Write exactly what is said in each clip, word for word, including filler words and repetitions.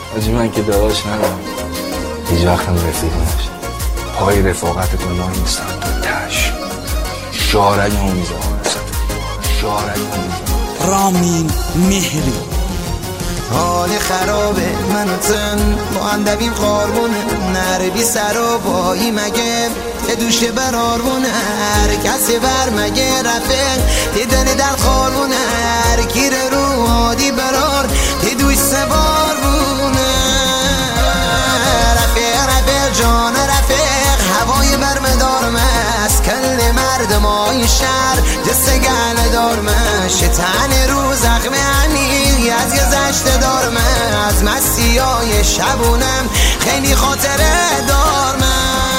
حاجی من که داداش ندارم، هیچ وقتم رفیق نشد. پای رفاقت کن وای میستم تو تش شارگمو میزنم شارگمو میزنم. رامین مهری حال خرابه من و تن با هم دویم خاربونه نره بی سر و بایی مگه یه دوشه براربونه هر کسی بر مگه رفق دیدن در خاربونه هر گیر رو عادی برار دی دوی سوار بونه رفق رفق جان رفق هوای برمدارمه از کل مردم های شهر جسته گل دارمه شتن رو زخم عمیقی از گذشته دارمه از مستی های شبونم خیلی خاطره دارمه.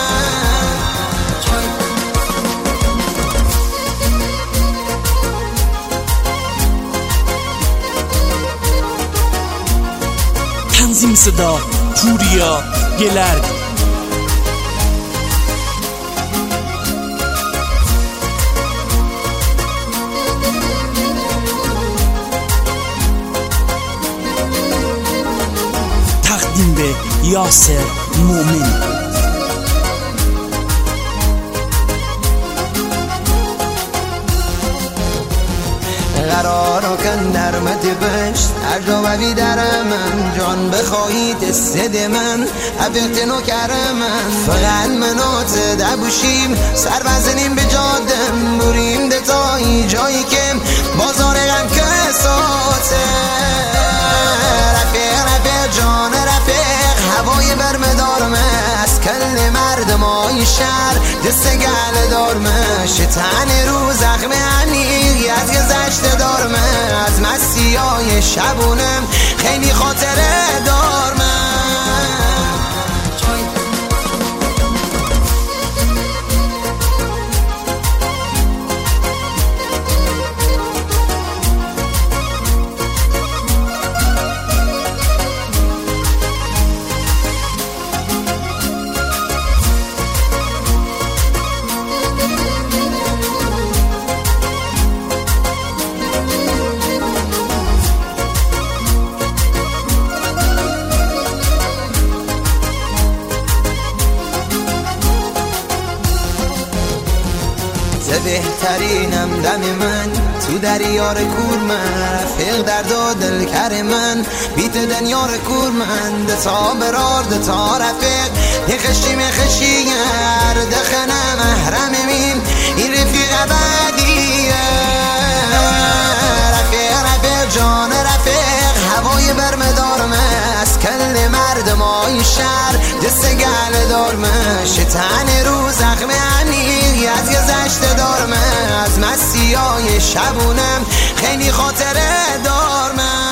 تنظیم صدا پوریا گلرگ تقدیم به یاسر مومن. قرار کن در مدبشت هر جا ببی در من جان بخواهید سد من افقت نوکر من فقط منات دبوشیم سر بزنیم به جادم بریم دتایی جایی که بازار غم کساته رفیق رفیق جان رفیق هوای برمدارمه از کل مردم های شهر دسته گل دارمه شتن رو زخم عمیقی از گذشته دارمه از مستی های شبونم خیلی خاطره دارمه. بهترینم دم من تو دریار کور من رفیق در دو دل کر من بیت دنیار کور من ده تا برار ده تا رفیق یه خشی می خشی گر دخنه محرم مین این رفیق بدیه رفیق رفیق جان رفیق هوای برمدارمه از کل مردم های شهر دسته گل دارمه شتن رو زخم عمیقی از گذشته دارمه از مستی های شبونم خیلی خاطره دارمه.